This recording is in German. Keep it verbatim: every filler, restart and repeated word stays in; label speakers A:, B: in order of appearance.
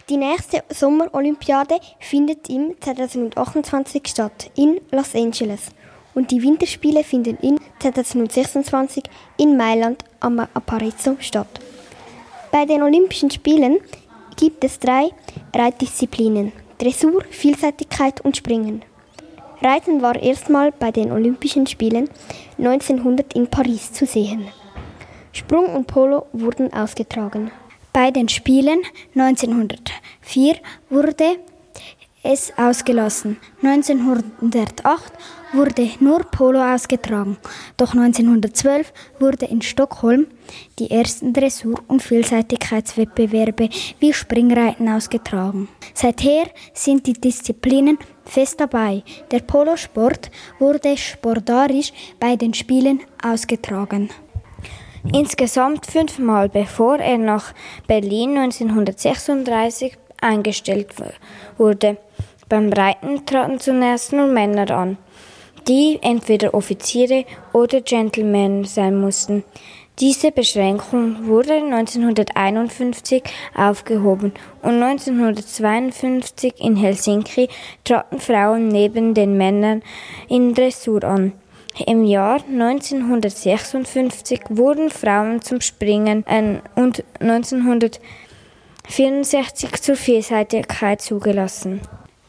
A: Die nächste Sommerolympiade findet im zwanzig achtundzwanzig statt, in Los Angeles. Und die Winterspiele finden in zwanzig sechsundzwanzig in Mailand am Apparezzo statt. Bei den Olympischen Spielen gibt es drei Reitdisziplinen: Dressur, Vielseitigkeit und Springen. Reiten war erstmal bei den Olympischen Spielen neunzehnhundert in Paris zu sehen. Sprung und Polo wurden ausgetragen.
B: Bei den Spielen neunzehnhundertvier wurde es ausgelassen. neunzehnhundertacht wurde nur Polo ausgetragen. Doch neunzehnhundertzwölf wurde in Stockholm die ersten Dressur- und Vielseitigkeitswettbewerbe wie Springreiten ausgetragen. Seither sind die Disziplinen fest dabei. Der Polosport wurde sportarisch bei den Spielen ausgetragen. Insgesamt fünfmal, bevor er nach Berlin neunzehnhundertsechsunddreißig eingestellt wurde. Beim Reiten traten zunächst nur Männer an, die entweder Offiziere oder Gentlemen sein mussten. Diese Beschränkung wurde neunzehnhunderteinundfünfzig aufgehoben und neunzehnhundertzweiundfünfzig in Helsinki traten Frauen neben den Männern in Dressur an. Im Jahr neunzehnhundertsechsundfünfzig wurden Frauen zum Springen äh, und neunzehnhundertvierundsechzig zur Vielseitigkeit zugelassen.